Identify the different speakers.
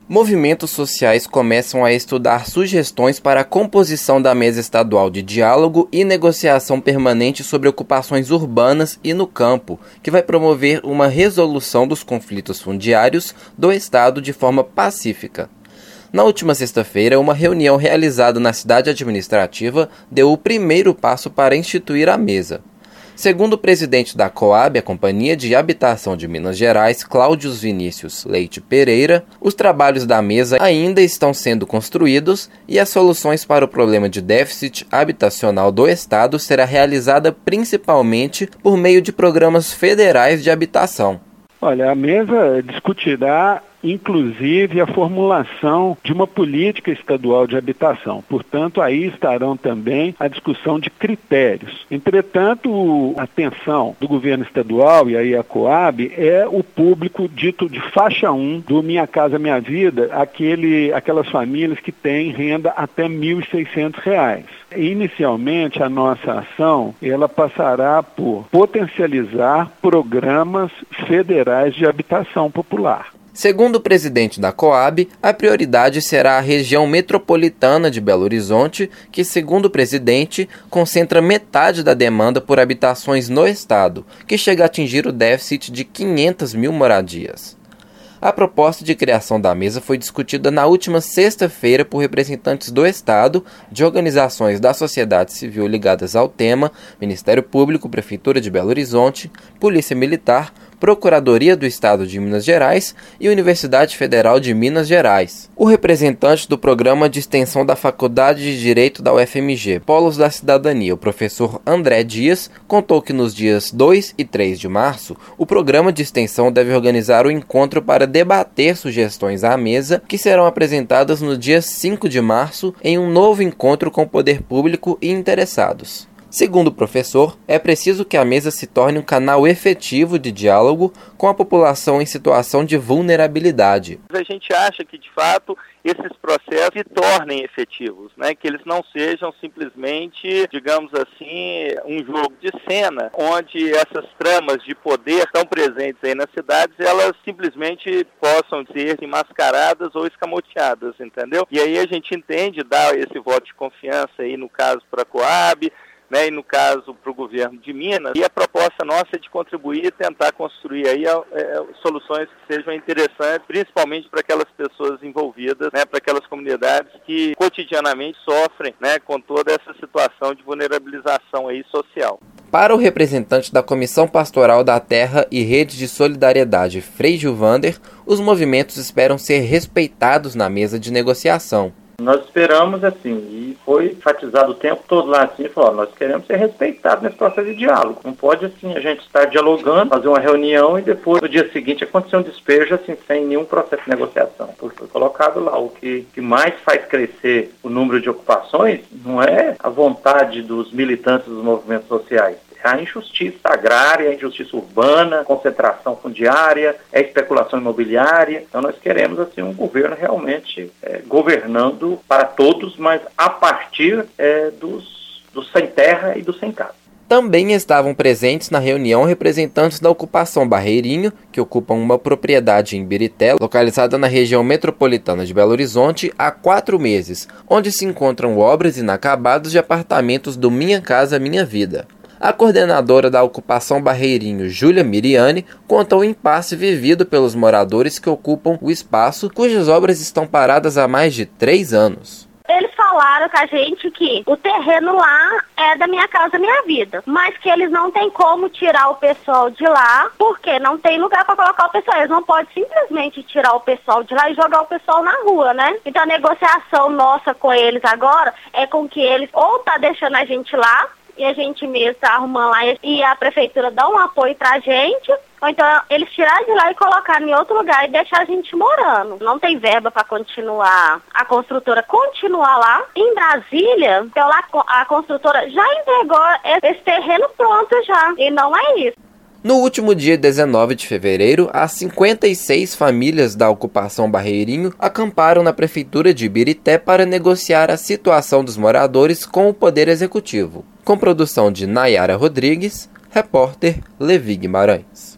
Speaker 1: Movimentos sociais começam a estudar sugestões para a composição da Mesa Estadual de Diálogo e Negociação Permanente sobre Ocupações Urbanas e no Campo, que vai promover uma resolução dos conflitos fundiários do Estado de forma pacífica. Na última sexta-feira, uma reunião realizada na cidade administrativa deu o primeiro passo para instituir a mesa. Segundo o presidente da Coab, a Companhia de Habitação de Minas Gerais, Cláudio Vinícius Leite Pereira, os trabalhos da mesa ainda estão sendo construídos e as soluções para o problema de déficit habitacional do Estado será realizada principalmente por meio de programas federais de habitação.
Speaker 2: Olha, a mesa discutirá inclusive a formulação de uma política estadual de habitação. Portanto, aí estarão também a discussão de critérios. Entretanto, a atenção do governo estadual, e aí a Coab, é o público dito de faixa 1 do Minha Casa Minha Vida, aquelas famílias que têm renda até R$ 1.600. Inicialmente, a nossa ação ela passará por potencializar programas federais de habitação popular.
Speaker 1: Segundo o presidente da Coab, a prioridade será a região metropolitana de Belo Horizonte, que, segundo o presidente, concentra metade da demanda por habitações no estado, que chega a atingir o déficit de 500 mil moradias. A proposta de criação da mesa foi discutida na última sexta-feira por representantes do Estado, de organizações da sociedade civil ligadas ao tema, Ministério Público, Prefeitura de Belo Horizonte, Polícia Militar, Procuradoria do Estado de Minas Gerais e Universidade Federal de Minas Gerais. O representante do Programa de Extensão da Faculdade de Direito da UFMG, Polos da Cidadania, o professor André Dias, contou que nos dias 2 e 3 de março, o programa de extensão deve organizar o encontro para debater sugestões à mesa, que serão apresentadas no dia 5 de março em um novo encontro com o poder público e interessados. Segundo o professor, é preciso que a mesa se torne um canal efetivo de diálogo com a população em situação de vulnerabilidade.
Speaker 3: A gente acha que, de fato, esses processos se tornem efetivos, né? Que eles não sejam simplesmente, digamos assim, um jogo de cena, onde essas tramas de poder estão presentes aí nas cidades, elas simplesmente possam ser mascaradas ou escamoteadas, entendeu? E aí a gente entende dar esse voto de confiança aí, no caso, para a Coab, e no caso para o governo de Minas, e a proposta nossa é de contribuir e tentar construir aí soluções que sejam interessantes, principalmente para aquelas pessoas envolvidas, para aquelas comunidades que cotidianamente sofrem, com toda essa situação de vulnerabilização aí social.
Speaker 1: Para o representante da Comissão Pastoral da Terra e Rede de Solidariedade, Frei Gilvander, os movimentos esperam ser respeitados na mesa de negociação.
Speaker 4: Nós esperamos, assim, e foi enfatizado o tempo todo lá, assim, falou, nós queremos ser respeitados nesse processo de diálogo. Não pode, assim, a gente estar dialogando, fazer uma reunião e depois, no dia seguinte, acontecer um despejo, assim, sem nenhum processo de negociação. Porque foi colocado lá, o que mais faz crescer o número de ocupações não é a vontade dos militantes dos movimentos sociais. É a injustiça agrária, a injustiça urbana, concentração fundiária, a especulação imobiliária. Então nós queremos assim um governo realmente governando para todos, mas a partir dos sem terra e dos sem casa.
Speaker 1: Também estavam presentes na reunião representantes da ocupação Barreirinho, que ocupam uma propriedade em Ibirité, localizada na região metropolitana de Belo Horizonte, há 4 meses, onde se encontram obras inacabadas de apartamentos do Minha Casa Minha Vida. A coordenadora da ocupação Barreirinho, Júlia Miriani, conta o impasse vivido pelos moradores que ocupam o espaço, cujas obras estão paradas há mais de 3 anos.
Speaker 5: Eles falaram com a gente que o terreno lá é da Minha Casa Minha Vida, mas que eles não têm como tirar o pessoal de lá, porque não tem lugar para colocar o pessoal. Eles não podem simplesmente tirar o pessoal de lá e jogar o pessoal na rua, né? Então a negociação nossa com eles agora é com que eles ou tá deixando a gente lá, e a gente mesmo tá arrumando lá e a prefeitura dá um apoio pra gente, ou então eles tirarem de lá e colocarem em outro lugar e deixar a gente morando. Não tem verba para continuar, a construtora continuar lá. Em Brasília, então lá a construtora já entregou esse terreno pronto já, e não é isso.
Speaker 1: No último dia 19 de fevereiro, as 56 famílias da ocupação Barreirinho acamparam na prefeitura de Ibirité para negociar a situação dos moradores com o Poder Executivo. Com produção de Nayara Rodrigues, repórter Levi Guimarães.